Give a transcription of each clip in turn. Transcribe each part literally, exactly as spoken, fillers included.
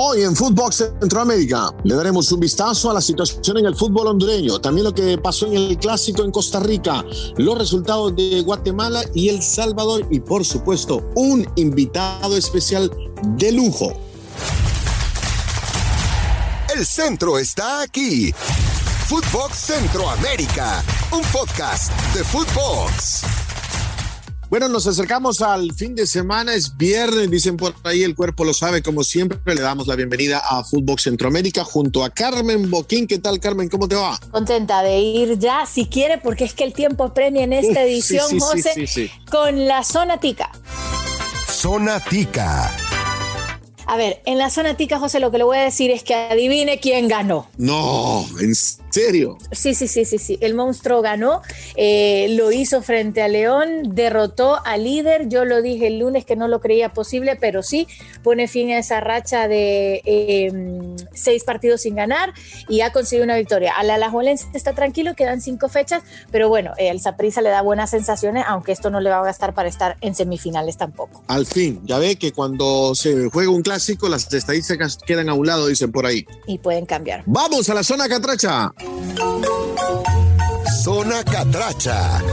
Hoy en Fútbol Centroamérica le daremos un vistazo a la situación en el fútbol hondureño, también lo que pasó en el Clásico en Costa Rica, los resultados de Guatemala y El Salvador y por supuesto un invitado especial de lujo. El centro está aquí. Fútbol Centroamérica, un podcast de Footbox. Bueno, nos acercamos al fin de semana, es viernes, dicen por ahí, el cuerpo lo sabe, como siempre, le damos la bienvenida a Fútbol Centroamérica junto a Carmen Boquín. ¿Qué tal, Carmen? ¿Cómo te va? Contenta de ir ya, si quiere, porque es que el tiempo premia en esta edición, sí, sí, José, sí, sí, sí. Con la Zona Tica. Zona Tica. A ver, en la Zona Tica, José, lo que le voy a decir es que adivine quién ganó. No, ¿en serio? Sí, sí, sí, sí, sí. El monstruo ganó, eh, lo hizo frente a León, derrotó al líder. Yo lo dije el lunes que no lo creía posible, pero sí, pone fin a esa racha de eh, seis partidos sin ganar y ha conseguido una victoria. Al Alajuelense está tranquilo, quedan cinco fechas, pero bueno, eh, el Saprissa le da buenas sensaciones, aunque esto no le va a gastar para estar en semifinales tampoco. Al fin, ya ve que cuando se juega un clásico, las estadísticas quedan a un lado, dicen por ahí. Y pueden cambiar. ¡Vamos a la Zona Catracha! Zona Catracha.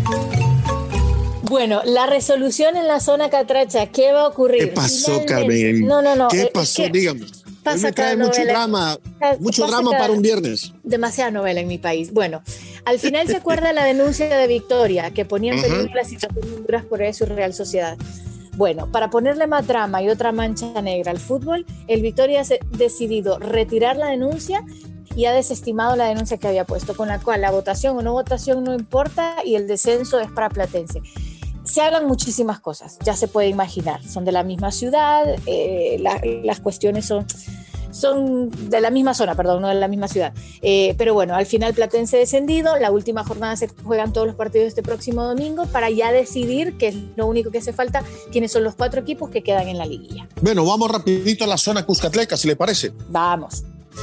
Bueno, la resolución en la Zona Catracha, ¿qué va a ocurrir? ¿Qué pasó, Carmen? No, no, no. ¿Qué pasó? Dígame. Hoy me trae mucho drama, mucho drama para un viernes. Demasiada novela en mi país. Bueno, al final se acuerda la denuncia de Victoria, que ponía en peligro uh-huh. la situación de Honduras por eso y Real Sociedad. Bueno, para ponerle más drama y otra mancha negra al fútbol, el Victoria ha decidido retirar la denuncia y ha desestimado la denuncia que había puesto, con la cual la votación o no votación no importa y el descenso es para Platense. Se hablan muchísimas cosas, ya se puede imaginar, son de la misma ciudad, eh, la, las cuestiones son, son de la misma zona, perdón, no de la misma ciudad. Eh, pero bueno, al final Platense descendido, la última jornada se juegan todos los partidos este próximo domingo para ya decidir, que es lo único que hace falta, quiénes son los cuatro equipos que quedan en la liguilla. Bueno, vamos rapidito a la Zona Cuscatleca, si le parece. Vamos.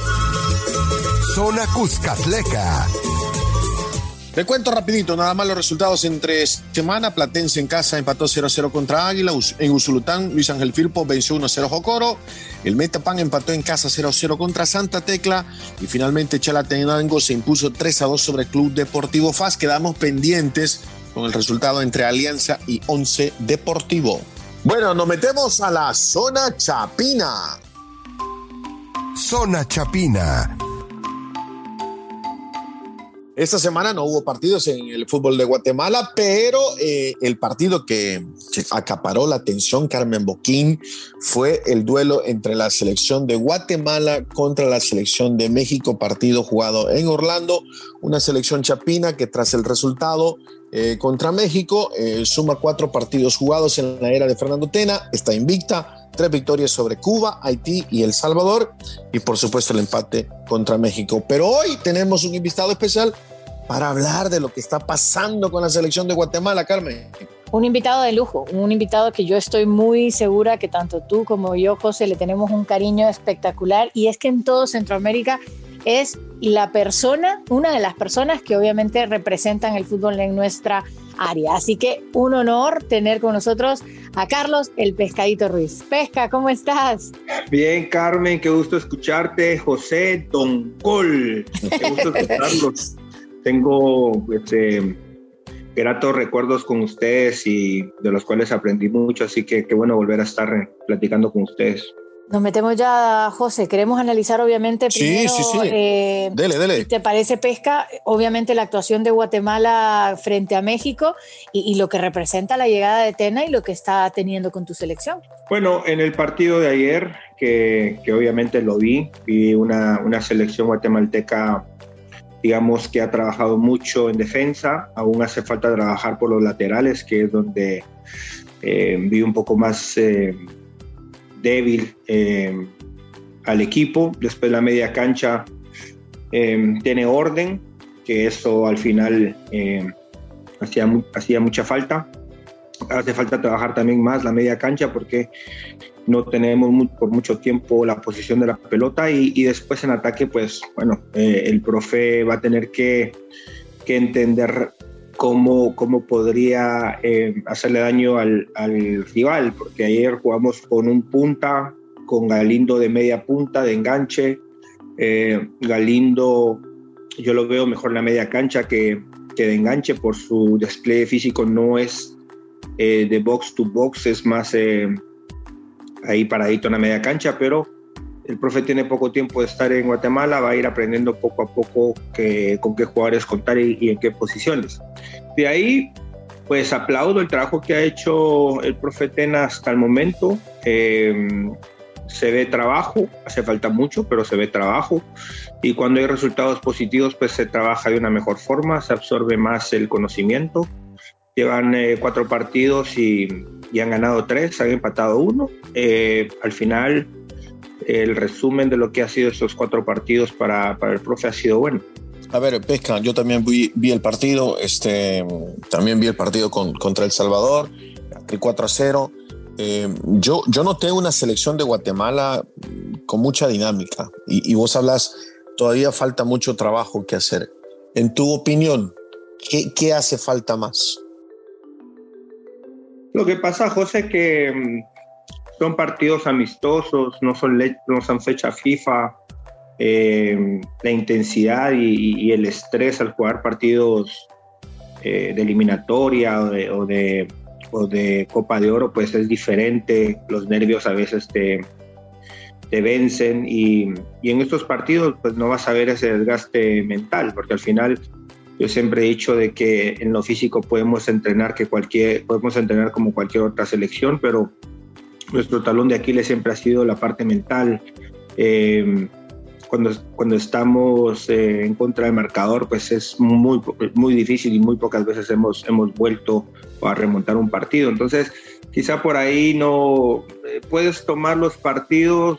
Zona Cuscatleca. Te cuento rapidito, nada más los resultados entre semana. Platense en casa empató cero a cero contra Águila. En Usulután, Luis Ángel Firpo venció uno a cero Jocoro. El Metapan empató en casa cero a cero contra Santa Tecla. Y finalmente Chalatenango se impuso tres a dos sobre Club Deportivo F A S. Quedamos pendientes con el resultado entre Alianza y Once Deportivo. Bueno, nos metemos a la Zona Chapina. Zona Chapina. Esta semana no hubo partidos en el fútbol de Guatemala, pero eh, el partido que acaparó la atención, Carmen Boquín, fue el duelo entre la selección de Guatemala contra la selección de México, partido jugado en Orlando, una selección chapina que tras el resultado eh, contra México eh, suma cuatro partidos jugados en la era de Fernando Tena, está invicta, tres victorias sobre Cuba, Haití y El Salvador, y por supuesto el empate contra México. Pero hoy tenemos un invitado especial para hablar de lo que está pasando con la selección de Guatemala, Carmen. Un invitado de lujo, un invitado que yo estoy muy segura que tanto tú como yo, José, le tenemos un cariño espectacular, y es que en todo Centroamérica es la persona, una de las personas que obviamente representan el fútbol en nuestra área. Así que un honor tener con nosotros a Carlos el Pescadito Ruiz. Pesca, ¿cómo estás? Bien, Carmen, qué gusto escucharte. José Don Col, qué gusto escucharlos. Tengo este, gratos recuerdos con ustedes y de los cuales aprendí mucho, así que qué bueno volver a estar platicando con ustedes. Nos metemos ya, José. Queremos analizar, obviamente, primero, sí, sí, sí. Eh, dele, dele. ¿te parece, Pesca? Obviamente la actuación de Guatemala frente a México y, y lo que representa la llegada de Tena y lo que está teniendo con tu selección. Bueno, en el partido de ayer, que, que obviamente lo vi, vi una, una selección guatemalteca, digamos, que ha trabajado mucho en defensa. Aún hace falta trabajar por los laterales, que es donde eh, vi un poco más eh, débil eh, al equipo. Después la media cancha eh, tiene orden, que eso al final eh, hacía, hacía mucha falta. Hace falta trabajar también más la media cancha porque no tenemos muy, por mucho tiempo la posición de la pelota y, y después en ataque, pues bueno, eh, el profe va a tener que, que entender cómo, cómo podría eh, hacerle daño al, al rival, porque ayer jugamos con un punta con Galindo de media punta, de enganche. Eh, Galindo yo lo veo mejor en la media cancha que, que de enganche, por su despliegue físico no es eh, de box to box, es más eh, ahí paradito en la media cancha, pero el profe tiene poco tiempo de estar en Guatemala, va a ir aprendiendo poco a poco que, con qué jugadores contar y, y en qué posiciones. De ahí, pues aplaudo el trabajo que ha hecho el profe Tena hasta el momento. Eh, se ve trabajo, hace falta mucho, pero se ve trabajo. Y cuando hay resultados positivos, pues se trabaja de una mejor forma, se absorbe más el conocimiento. Llevan eh, cuatro partidos y, y han ganado tres, han empatado uno. Eh, al final, el resumen de lo que ha sido estos cuatro partidos para, para el profe ha sido bueno. A ver, Pesca, yo también vi, vi el partido, este, también vi el partido con, contra El Salvador, el cuatro a cero. Eh, yo, yo noté una selección de Guatemala con mucha dinámica y, y vos hablas, todavía falta mucho trabajo que hacer. En tu opinión, ¿qué, qué hace falta más? Lo que pasa, José, que son partidos amistosos, no son, le- no son fecha FIFA. Eh, la intensidad y, y el estrés al jugar partidos eh, de eliminatoria o de, o, de, o de Copa de Oro, pues es diferente. Los nervios a veces te, te vencen y, y en estos partidos pues no vas a ver ese desgaste mental, porque al final yo siempre he dicho de que en lo físico podemos entrenar, que cualquier, podemos entrenar como cualquier otra selección, pero nuestro talón de Aquiles siempre ha sido la parte mental. Eh, Cuando, cuando estamos eh, en contra del marcador, pues es muy, muy difícil y muy pocas veces hemos, hemos vuelto a remontar un partido. Entonces, quizá por ahí no eh, puedes tomar los partidos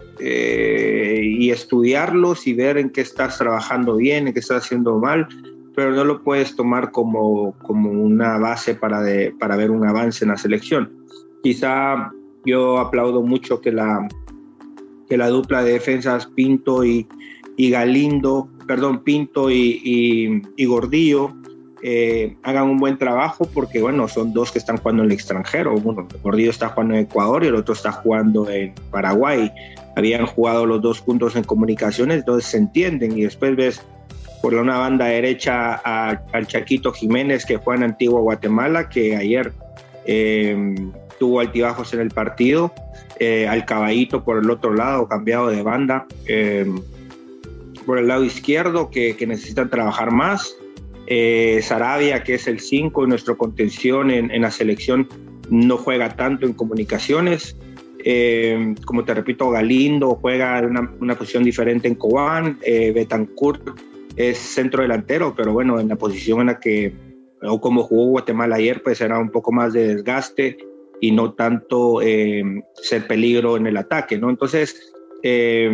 eh, y estudiarlos y ver en qué estás trabajando bien, en qué estás haciendo mal, pero no lo puedes tomar como, como una base para, de, para ver un avance en la selección. Quizá yo aplaudo mucho que la que la dupla de defensas Pinto y, y Galindo, perdón, Pinto y, y, y Gordillo eh, hagan un buen trabajo, porque bueno, son dos que están jugando en el extranjero. Bueno, Gordillo está jugando en Ecuador y el otro está jugando en Paraguay. Habían jugado los dos juntos en Comunicaciones, entonces se entienden. Y después ves por una banda derecha a, al Chaquito Jiménez, que juega en Antigua Guatemala, que ayer eh, tuvo altibajos en el partido. Eh, al Caballito por el otro lado, cambiado de banda, eh, por el lado izquierdo, que, que necesitan trabajar más. eh, Sarabia, que es el cinco en nuestra contención en, en la selección, no juega tanto en Comunicaciones. Eh, como te repito, Galindo juega en una, una posición diferente en Cobán. eh, Betancourt es centro delantero, pero bueno, en la posición en la que, o como jugó Guatemala ayer, pues era un poco más de desgaste y no tanto eh, ser peligro en el ataque, ¿no? Entonces, eh,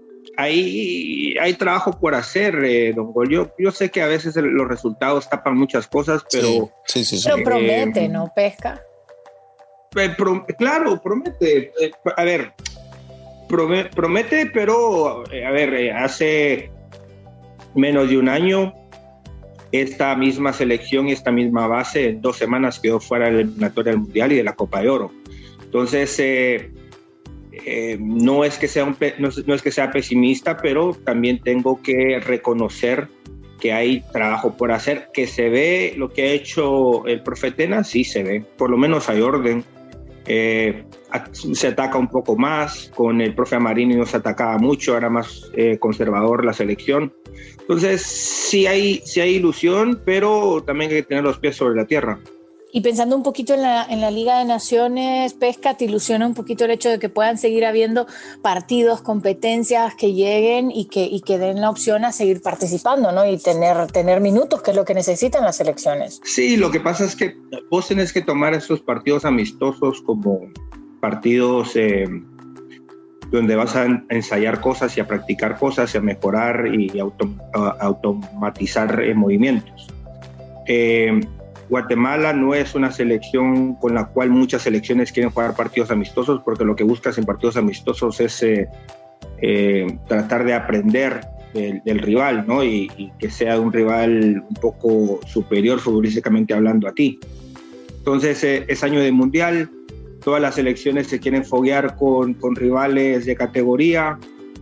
hay, hay trabajo por hacer, eh, don Gol. Yo, yo sé que a veces el, los resultados tapan muchas cosas, pero... Sí, sí, sí, sí. Pero promete, eh, ¿no, Pesca? eh, pro, claro, promete. Eh, a ver, promete, promete pero, eh, a ver, eh, hace menos de un año esta misma selección y esta misma base en dos semanas quedó fuera de la eliminatoria del Mundial y de la Copa de Oro. Entonces, eh, eh, no, es que sea un, no, no es que sea pesimista, pero también tengo que reconocer que hay trabajo por hacer, que se ve lo que ha hecho el profe Tena, sí se ve, por lo menos hay orden. Eh, se ataca un poco más, con el profe Amarini no se atacaba mucho, era más eh, conservador la selección. Entonces sí hay, sí hay ilusión, pero también hay que tener los pies sobre la tierra. Y pensando un poquito en la, en la Liga de Naciones, Pesca, ¿te ilusiona un poquito el hecho de que puedan seguir habiendo partidos, competencias que lleguen y que, y que den la opción a seguir participando, ¿no? Y tener, tener minutos, que es lo que necesitan las selecciones? Sí, lo que pasa es que vos tenés que tomar esos partidos amistosos como partidos eh, donde vas a ensayar cosas y a practicar cosas y a mejorar y auto, a, automatizar eh, movimientos. Eh, Guatemala no es una selección con la cual muchas selecciones quieren jugar partidos amistosos, porque lo que buscas en partidos amistosos es eh, eh, tratar de aprender del, del rival, ¿no? Y, y que sea un rival un poco superior futbolísticamente hablando a ti. Entonces eh, es año de mundial, todas las selecciones se quieren foguear con, con rivales de categoría,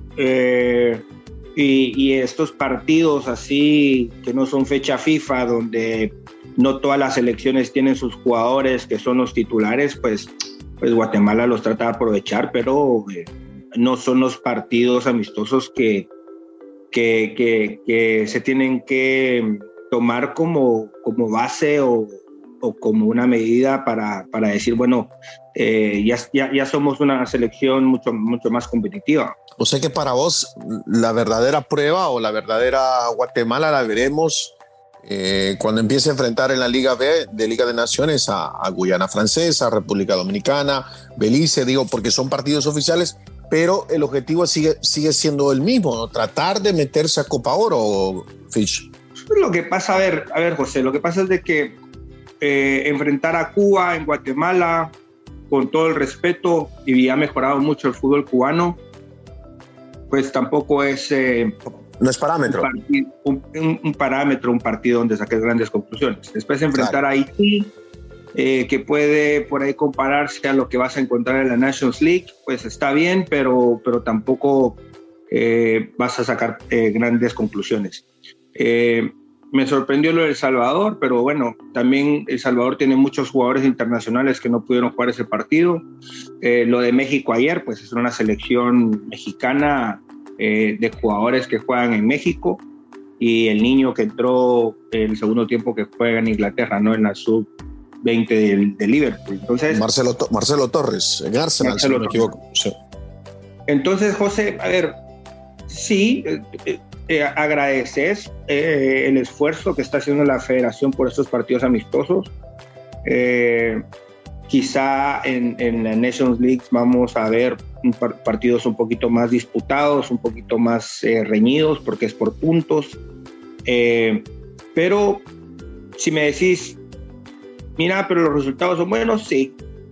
eh, y, y estos partidos así que no son fecha FIFA, donde no todas las selecciones tienen sus jugadores que son los titulares, pues, pues Guatemala los trata de aprovechar, pero eh, no son los partidos amistosos que, que, que, que se tienen que tomar como, como base o, o como una medida para, para decir, bueno, eh, ya, ya, ya somos una selección mucho, mucho más competitiva. O sea que para vos la verdadera prueba o la verdadera Guatemala la veremos eh, cuando empiece a enfrentar en la Liga B de Liga de Naciones a, a Guyana Francesa, República Dominicana, Belice, digo, porque son partidos oficiales, pero el objetivo sigue, sigue siendo el mismo, ¿no? Tratar de meterse a Copa Oro, Fish. Lo que pasa, a ver, a ver, José, lo que pasa es de que eh, enfrentar a Cuba en Guatemala, con todo el respeto, y ha mejorado mucho el fútbol cubano, pues tampoco es... Eh, no es parámetro. Un, partido, un, un, un parámetro, un partido donde saques grandes conclusiones. Después de enfrentar claro. a Haití, eh, que puede por ahí compararse a lo que vas a encontrar en la Nations League, pues está bien, pero, pero tampoco eh, vas a sacar eh, grandes conclusiones. Eh, me sorprendió lo de El Salvador, pero bueno, también El Salvador tiene muchos jugadores internacionales que no pudieron jugar ese partido. Eh, lo de México ayer, pues es una selección mexicana eh, de jugadores que juegan en México, y el niño que entró el segundo tiempo que juega en Inglaterra, ¿no? En la sub veinte de, de Liverpool. Entonces, Marcelo, Marcelo Torres, en Arsenal, Marcelo si no me equivoco. Sí. Entonces, José, a ver, sí, eh, eh, agradeces eh, el esfuerzo que está haciendo la federación por estos partidos amistosos. Eh, quizá en, en la Nations League vamos a ver un par- partidos un poquito más disputados, un poquito más eh, reñidos, porque es por puntos. Eh, pero si me decís, mira, pero los resultados son buenos, sí.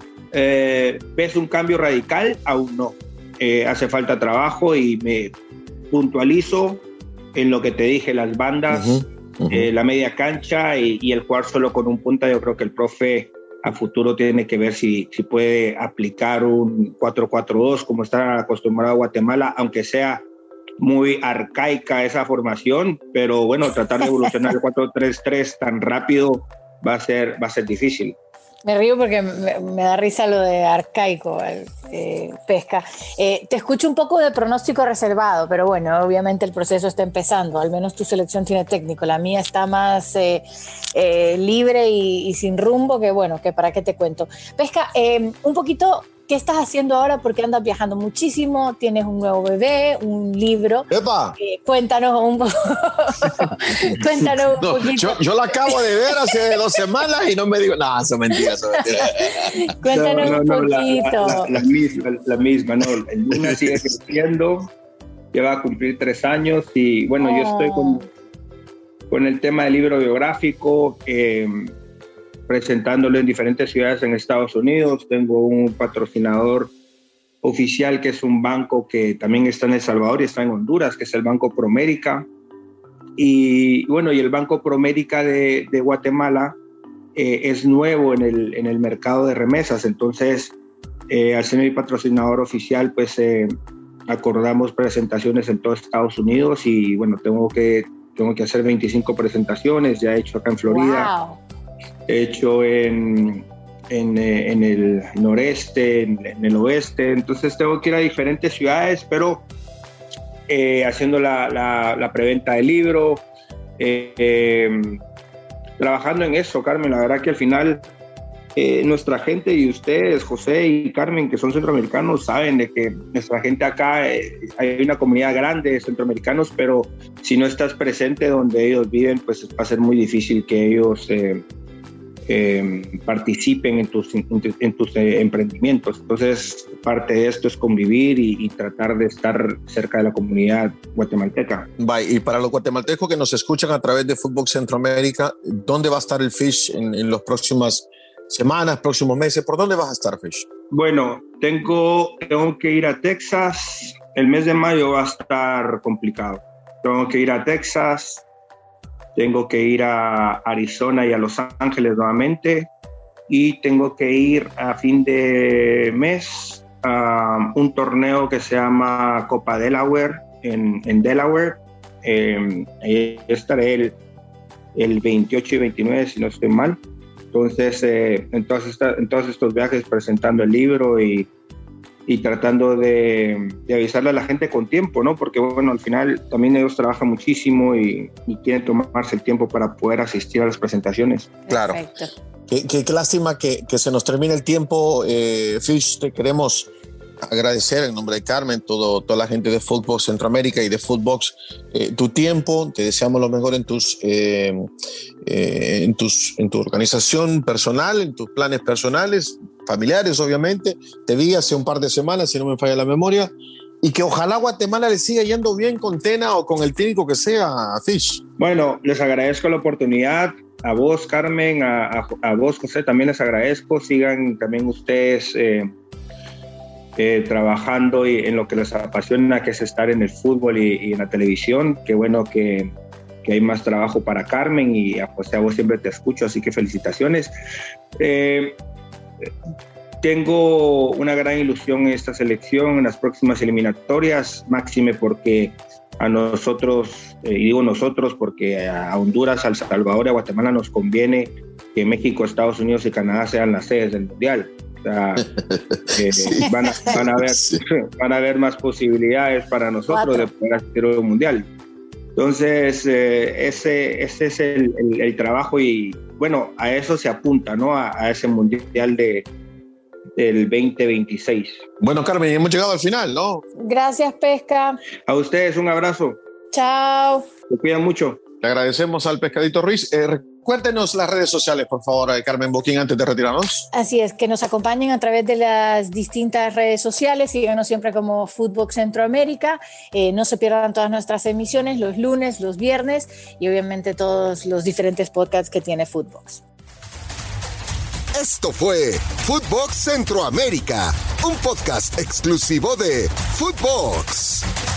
Eh, ¿Ves un cambio radical? Aún no. Eh, hace falta trabajo, y me puntualizo en lo que te dije, las bandas, uh-huh, uh-huh. Eh, la media cancha y, y el jugar solo con un punta. Yo creo que el profe a futuro tiene que ver si, si puede aplicar un cuatro cuatro dos como está acostumbrado Guatemala, aunque sea muy arcaica esa formación, pero bueno, tratar de evolucionar el cuatro tres tres tan rápido va a ser, va a ser difícil. Me río porque me, me da risa lo de arcaico, eh, Pesca. Eh, te escucho un poco de pronóstico reservado, pero bueno, obviamente el proceso está empezando. Al menos tu selección tiene técnico. La mía está más eh, eh, libre y, y sin rumbo, que bueno, que para qué te cuento. Pesca, eh, un poquito, ¿qué estás haciendo ahora? Porque andas viajando muchísimo, tienes un nuevo bebé, un libro. ¡Epa! Eh, cuéntanos un poco. cuéntanos un no, poquito. Yo, yo la acabo de ver hace dos semanas y no me digo, no, eso es mentira, eso es mentira. Cuéntanos no, no, un no, poquito. La, la, la, la misma, la misma, ¿no? El niño sigue creciendo, ya va a cumplir tres años y bueno, oh. yo estoy con, con el tema del libro biográfico, eh, presentándolo en diferentes ciudades en Estados Unidos. Tengo un patrocinador oficial que es un banco que también está en El Salvador y está en Honduras, que es el Banco Promérica. Y bueno, y el Banco Promérica de, de Guatemala eh, es nuevo en el, en el mercado de remesas. Entonces, eh, al ser mi patrocinador oficial, pues eh, acordamos presentaciones en todo Estados Unidos y bueno, tengo que, tengo que hacer veinticinco presentaciones, ya he hecho acá en Florida. Wow. He hecho en, en, en el noreste, en, en el oeste, entonces tengo que ir a diferentes ciudades, pero eh, haciendo la, la, la preventa del libro, eh, eh, trabajando en eso, Carmen. La verdad que al final eh, nuestra gente y ustedes, José y Carmen, que son centroamericanos, saben de que nuestra gente acá, eh, hay una comunidad grande de centroamericanos, pero si no estás presente donde ellos viven, pues va a ser muy difícil que ellos... Eh, Eh, participen en tus, en, en tus eh, emprendimientos. Entonces, parte de esto es convivir y, y tratar de estar cerca de la comunidad guatemalteca. Bye. Y para los guatemaltecos que nos escuchan a través de Fútbol Centroamérica, ¿dónde va a estar el Fish en, en las próximas semanas, próximos meses? ¿Por dónde vas a estar, Fish? Bueno, tengo, tengo que ir a Texas. El mes de mayo va a estar complicado. Tengo que ir a Texas. Tengo que ir a Arizona y a Los Ángeles nuevamente. y tengo que ir a fin de mes a un torneo que se llama Copa Delaware en, en Delaware. Eh, ahí estaré el, el veintiocho y veintinueve, si no estoy mal. Entonces, eh, en, todas esta, en todos estos viajes presentando el libro y, y tratando de, de avisarle a la gente con tiempo, ¿no? Porque, bueno, al final también ellos trabajan muchísimo y, y quieren tomarse el tiempo para poder asistir a las presentaciones. Claro. Qué, qué, qué lástima que, que se nos termine el tiempo, eh, Fish. Te queremos agradecer en nombre de Carmen, todo, toda la gente de Footbox Centroamérica y de Footbox, eh, tu tiempo. Te deseamos lo mejor en tus, eh, eh, en tus, en tu organización personal, en tus planes personales, familiares, obviamente. Te vi hace un par de semanas, si no me falla la memoria, y que ojalá Guatemala le siga yendo bien con Tena o con el técnico que sea, Fish. Bueno, les agradezco la oportunidad. A vos, Carmen, a, a, a vos, José, también les agradezco. Sigan también ustedes eh, Eh, trabajando y en lo que les apasiona, que es estar en el fútbol y, y en la televisión. Qué bueno que, que hay más trabajo para Carmen y a, pues, a vos siempre te escucho, así que felicitaciones. Eh, tengo una gran ilusión en esta selección, en las próximas eliminatorias, máxime porque a nosotros, eh, y digo nosotros porque a Honduras, a El Salvador y a Guatemala nos conviene que México, Estados Unidos y Canadá sean las sedes del Mundial. O sea, eh, sí, van, a, van, a ver, sí. van a haber más posibilidades para nosotros Cuatro. de poder asistir al Mundial. Entonces, eh, ese, ese es el, el, el trabajo y, bueno, a eso se apunta, ¿no? A, a ese Mundial de, del veinte veintiséis. Bueno, Carmen, hemos llegado al final, ¿no? Gracias, Pesca. A ustedes un abrazo. Chao. Se cuidan mucho. Le agradecemos al Pescadito Ruiz. Eh, Recuérdenos las redes sociales, por favor, Carmen Boquín, antes de retirarnos. Así es, que nos acompañen a través de las distintas redes sociales, síganos siempre como Footbox Centroamérica, eh, no se pierdan todas nuestras emisiones los lunes, los viernes y obviamente todos los diferentes podcasts que tiene Footbox. Esto fue Footbox Centroamérica, un podcast exclusivo de Footbox.